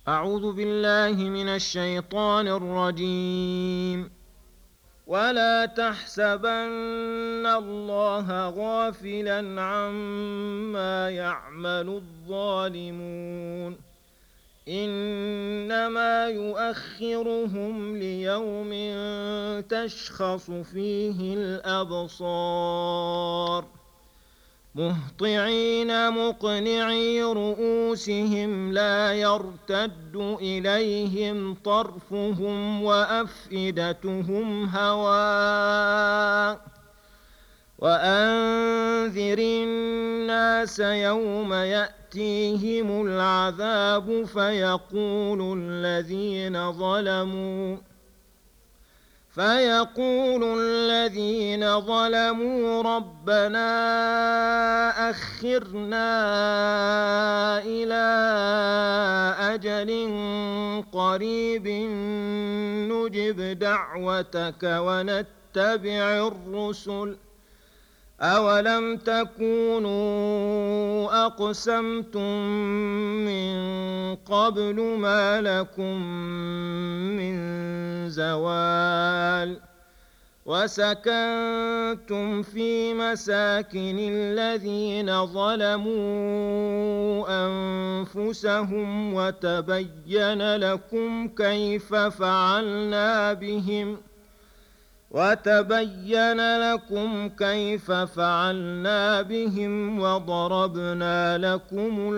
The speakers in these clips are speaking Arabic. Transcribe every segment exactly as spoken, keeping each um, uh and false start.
أعوذ بالله من الشيطان الرجيم. ولا تحسبن الله غافلا عما يعمل الظالمون إنما يؤخرهم ليوم تشخص فيه الأبصار مهطعين مقنعي رؤوسهم لا يرتد إليهم طرفهم وأفئدتهم هواء وأنذر الناس يوم يأتيهم العذاب فيقول الذين ظلموا فيقول الذين ظلموا ربنا أخرنا إلى أجل قريب نجب دعوتك ونتبع الرسل أولم تكونوا أقسمتم من قبل ما لكم من زوال وسكنتم في مساكن الذين ظلموا أنفسهم وتبين لكم كيف فعلنا بهم وتبين لكم كيف فعلنا بهم وضربنا لكم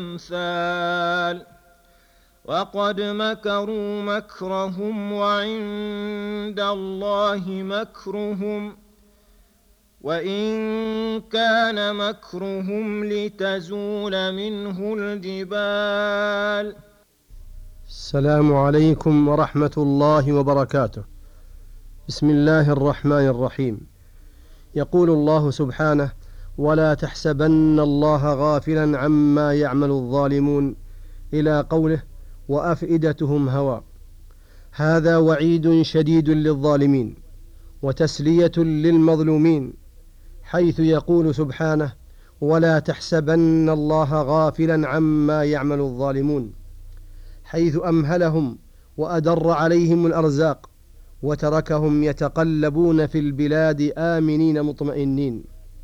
الأمثال وقد مكروا مكرهم وعند الله مكرهم وإن كان مكرهم لتزول منه الجبال. السلام عليكم ورحمة الله وبركاته. بسم الله الرحمن الرحيم. يقول الله سبحانه: ولا تحسبن الله غافلا عما يعمل الظالمون، إلى قوله: وأفئدتهم هواء. هذا وعيد شديد للظالمين وتسلية للمظلومين، حيث يقول سبحانه: ولا تحسبن الله غافلا عما يعمل الظالمون، حيث أمهلهم وأدر عليهم الأرزاق وتركهم يتقلبون في البلاد آمنين مطمئنين،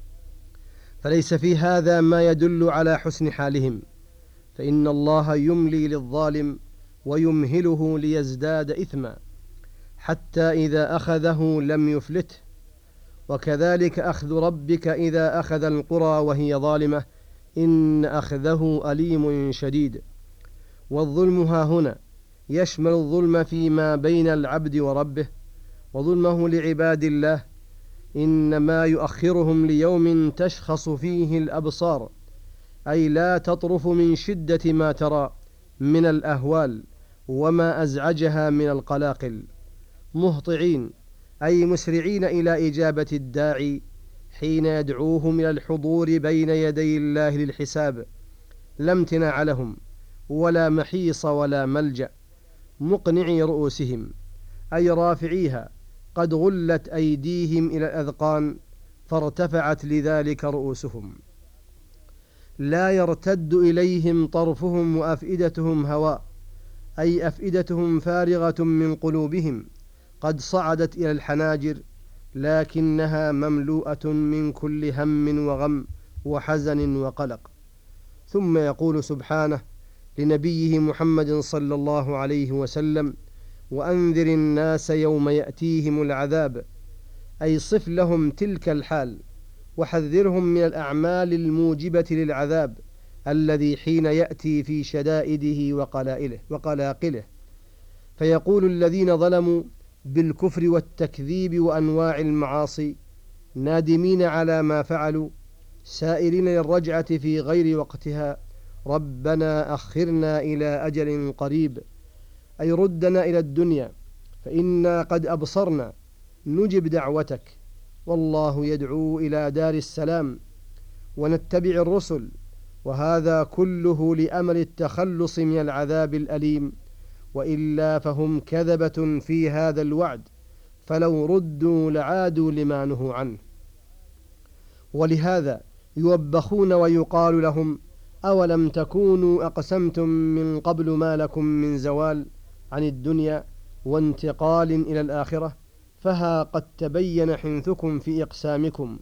فليس في هذا ما يدل على حسن حالهم، فإن الله يملي للظالم ويمهله ليزداد إثما حتى إذا أخذه لم يفلته، وكذلك أخذ ربك إذا أخذ القرى وهي ظالمة إن أخذه أليم شديد. والظلم ها هنا يشمل الظلم فيما بين العبد وربه وظلمه لعباد الله، إنما يؤخرهم ليوم تشخص فيه الأبصار، أي لا تطرف من شدة ما ترى من الأهوال وما أزعجها من القلاقل، مهطعين أي مسرعين إلى إجابة الداعي حين يدعوهم إلى الحضور بين يدي الله للحساب، لا امتناع لهم ولا محيص ولا ملجأ، مقنعي رؤوسهم أي رافعيها، قد غلت أيديهم إلى الأذقان فارتفعت لذلك رؤوسهم، لا يرتد إليهم طرفهم وأفئدتهم هواء، أي أفئدتهم فارغة من قلوبهم قد صعدت إلى الحناجر، لكنها مملوءة من كل هم وغم وحزن وقلق. ثم يقول سبحانه لنبيه محمد صلى الله عليه وسلم: وأنذر الناس يوم يأتيهم العذاب، أي صف لهم تلك الحال وحذرهم من الأعمال الموجبة للعذاب الذي حين يأتي في شدائده وقلائله وقلاقله، فيقول الذين ظلموا بالكفر والتكذيب وأنواع المعاصي نادمين على ما فعلوا سائلين للرجعة في غير وقتها: ربنا أخرنا إلى أجل قريب، أي ردنا إلى الدنيا فإنا قد أبصرنا نجب دعوتك، والله يدعو إلى دار السلام، ونتبع الرسل، وهذا كله لأمل التخلص من العذاب الأليم، وإلا فهم كذبة في هذا الوعد، فلو ردوا لعادوا لما نهوا عنه. ولهذا يوبخون ويقال لهم: أولم تكونوا أقسمتم من قبل ما لكم من زوال عن الدنيا وانتقال إلى الآخرة، فها قد تبين حنثكم في إقسامكم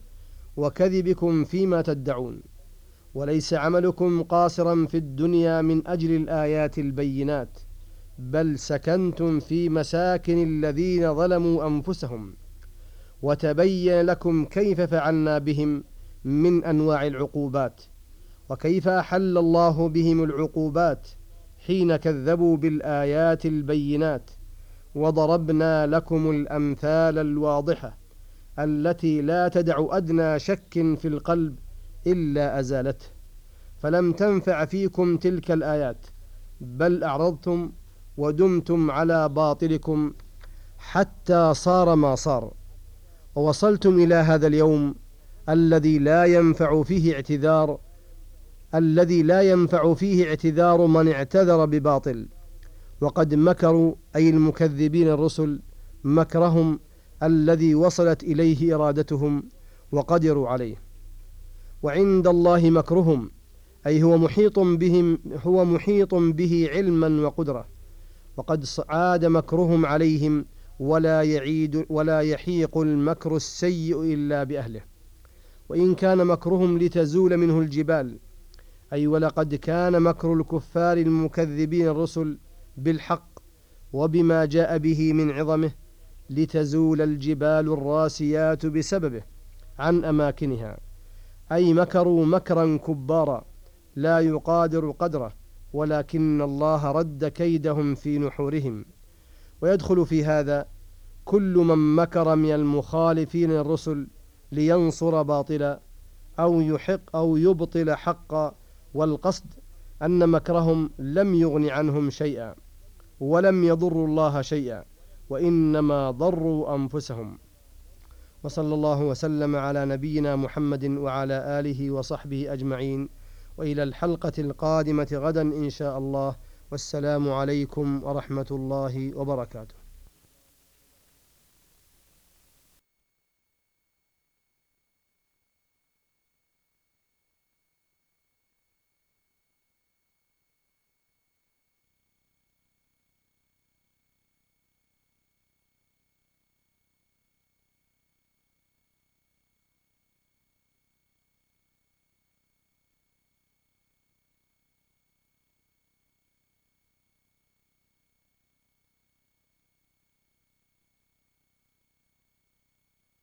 وكذبكم فيما تدعون، وليس عملكم قاصرا في الدنيا من أجل الآيات البينات، بل سكنتم في مساكن الذين ظلموا أنفسهم، وتبين لكم كيف فعلنا بهم من أنواع العقوبات، وكيف أحل الله بهم العقوبات حين كذبوا بالآيات البينات، وضربنا لكم الأمثال الواضحة التي لا تدع أدنى شك في القلب إلا أزالته، فلم تنفع فيكم تلك الآيات، بل أعرضتم ودمتم على باطلكم حتى صار ما صار، ووصلتم إلى هذا اليوم الذي لا ينفع فيه اعتذار الذي لا ينفع فيه اعتذار من اعتذر بباطل. وقد مكروا أي المكذبين الرسل مكرهم الذي وصلت إليه إرادتهم وقدروا عليه، وعند الله مكرهم أي هو محيط بهم هو محيط به علما وقدرة، وقد عاد مكرهم عليهم، ولا يعيد ولا يحيق المكر السيء إلا بأهله. وإن كان مكرهم لتزول منه الجبال، أي ولقد كان مكر الكفار المكذبين الرسل بالحق وبما جاء به من عظمه لتزول الجبال الراسيات بسببه عن أماكنها، أي مكروا مكرا كبارا لا يقادر قدره، ولكن الله رد كيدهم في نحورهم. ويدخل في هذا كل من مكر من المخالفين الرسل لينصر باطلا أو يحق أو يبطل حقا، والقصد أن مكرهم لم يغن عنهم شيئا ولم يضروا الله شيئا، وإنما ضروا أنفسهم. وصلى الله وسلم على نبينا محمد وعلى آله وصحبه أجمعين، وإلى الحلقة القادمة غدا إن شاء الله، والسلام عليكم ورحمة الله وبركاته.